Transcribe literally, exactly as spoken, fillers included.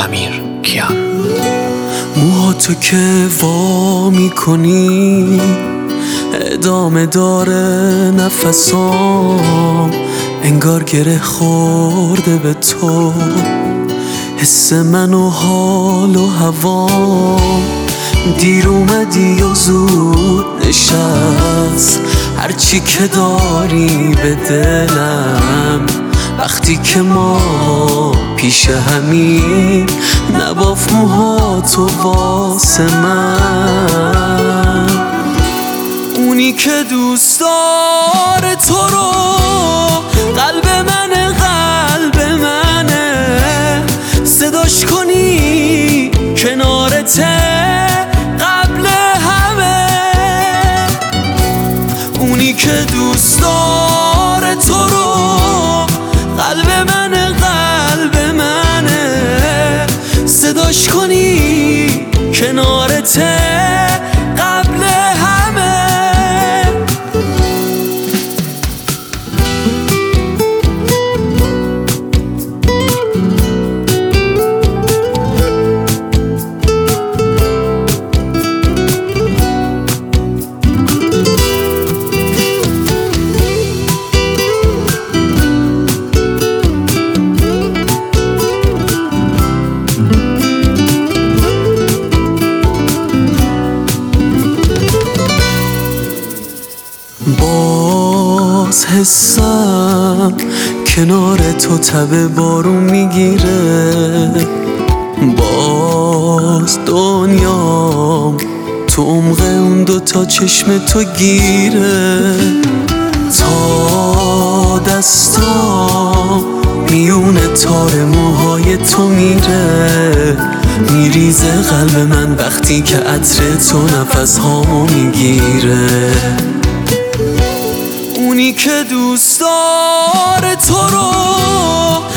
امیر کیان. موهاتو که وا میکنی ادامه داره نفسام، انگار گره خورده به تو حس من و حال و هوام. دیر اومدی و زود نشست هرچی که داری به دلم، وقتی که ما پیش همین نباف موهاتو واسه من. اونی که دوست داره تو رو قلب منه، قلب منه، صداش کنی کنارته قبل همه. اونی که دوست داره تو رو قلب منه، قلب منه، صداش کنی کنارته قبل همه. باز حسم کنار تو تب بارون میگیره، باز دنیام تو عمق اون دوتا چشم تو گیره. تا دستام میونه تار موهای تو میره، میریزه قلب من وقتی که عطر تو نفس هامو میگیره. اونی که دوست داره تو رو